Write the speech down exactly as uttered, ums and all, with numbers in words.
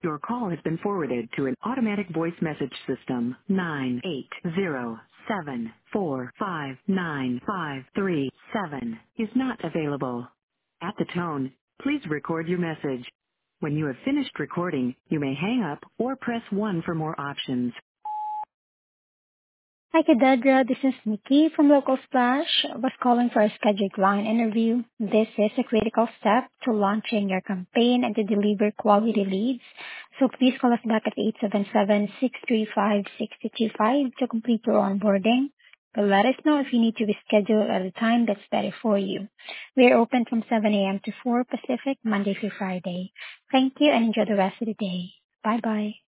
Your call has been forwarded to an automatic voice message system. nine eight zero seven four five nine five three seven is not available. At the tone, please record your message. When you have finished recording, you may hang up or press one for more options. Hi, Kadadra. This is Nikki from Local Splash. I was calling for a scheduled client interview. This is a critical step to launching your campaign and to deliver quality leads. So please call us back at eight seven seven, six three five, six two two five to complete your onboarding. But let us know if you need to reschedule at a time that's better for you. We are open from seven a.m. to four Pacific, Monday through Friday. Thank you and enjoy the rest of the day. Bye-bye.